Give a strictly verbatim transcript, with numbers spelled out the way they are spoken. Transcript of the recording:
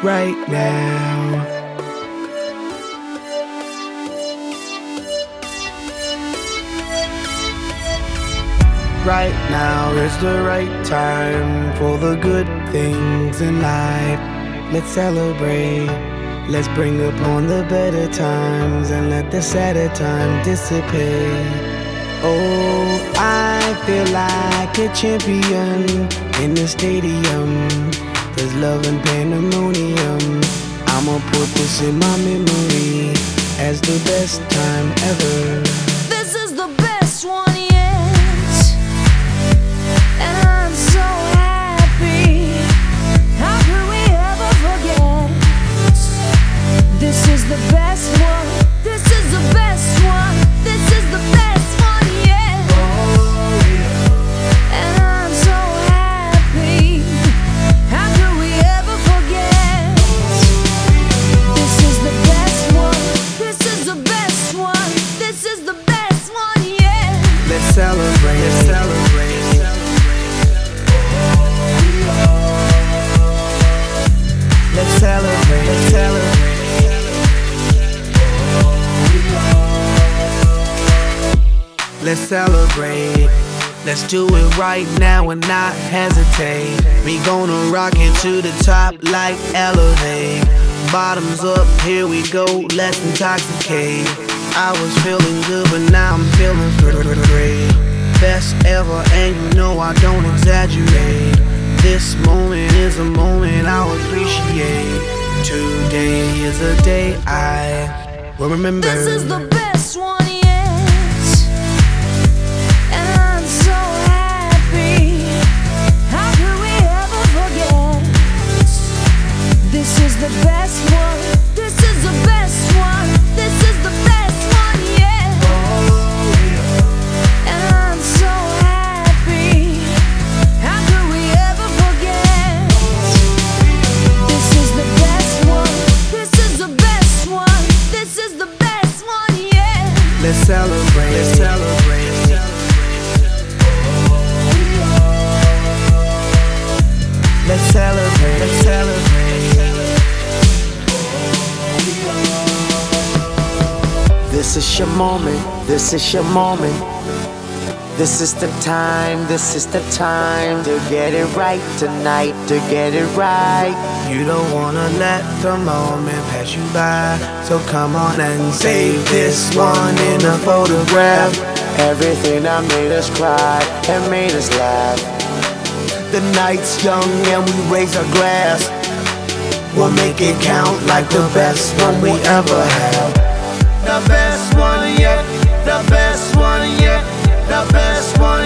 right now. Right now is the right time for the good things in life. Let's celebrate. Let's bring upon the better times and let the sadder time dissipate. Oh, I feel like a champion in the stadium. There's love and pandemonium. I'ma put this in my memory as the best time ever. This is the best one yet, and I'm so happy. How could we ever forget? This is the best one. This is the best one. This is the best one yet. And I'm so happy. How could we ever forget? This is the best one. This is the best one. This is the best one yet. Let's celebrate. Let's celebrate. Let's celebrate. Let's celebrate. Let's celebrate. Let's do it right now and not hesitate. We gonna rock it to the top like Elevate. Bottoms up, here we go, let's intoxicate. I was feeling good, but now I'm feeling great. Best ever, and you know I don't exaggerate. This moment is a moment I'll appreciate. Today is a day I will remember. This is the best one yet, and I'm so happy. How could we ever forget? This is the best one. This is the best one. This is the best one yet. And I'm so happy. How could we ever forget? This is the best one. This is the best one. This is the best one yet. Let's celebrate. Let's celebrate. Let's celebrate. Let's celebrate. This is your moment. This is your moment. This is the time. This is the time to get it right tonight. To get it right. You don't wanna let the moment pass you by, so come on and save this one in a photograph. Everything that made us cry and made us laugh. The night's young and we raise our glass. We'll make it count like the best one we ever had. The best one yet, the best one yet, the best one